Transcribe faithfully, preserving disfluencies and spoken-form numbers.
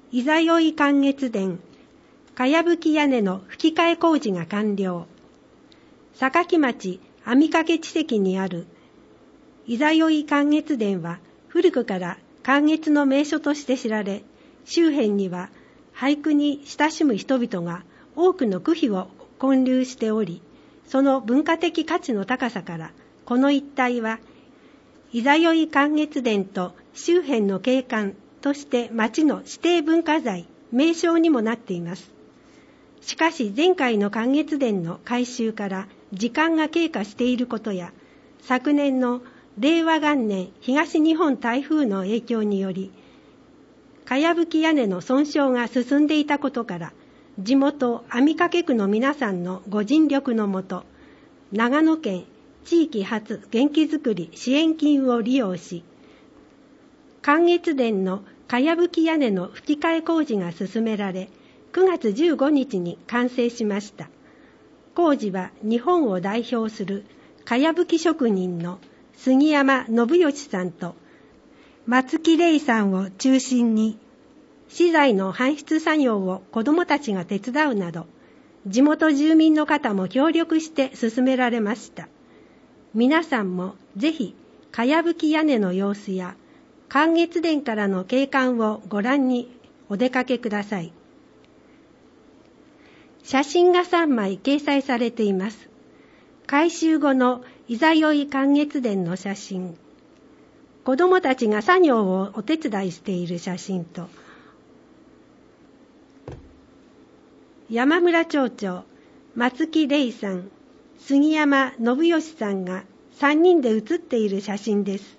いざよい観月殿、かやぶき屋根の吹き替え工事が完了。坂町網掛地跡にあるいざよい観月殿は古くから観月の名所として知られ、周辺には俳句に親しむ人々が多くの句碑を建立しており、その文化的価値の高さから、この一帯はいざよい観月殿と周辺の景観として町の指定文化財、名勝にもなっています。しかし前回の観月殿の改修から時間が経過していることや、昨年のれいわ元年東日本台風の影響により、かやぶき屋根の損傷が進んでいたことから、地元網掛区の皆さんのご尽力のもと、長野県地域発元気づくり支援金を利用し、観月殿のかやぶき屋根の吹き替え工事が進められ、くがつじゅうごにちに完成しました。工事は日本を代表するかやぶき職人の杉山信義さんと松木玲さんを中心に、資材の搬出作業を子どもたちが手伝うなど、地元住民の方も協力して進められました。皆さんもぜひ、かやぶき屋根の様子や、観月殿からの景観をご覧にお出かけください。写真がさんまい掲載されています。改修後のいざよい観月殿の写真、子どもたちが作業をお手伝いしている写真と、山村町長、松木玲さん、杉山信義さんがさんにんで写っている写真です。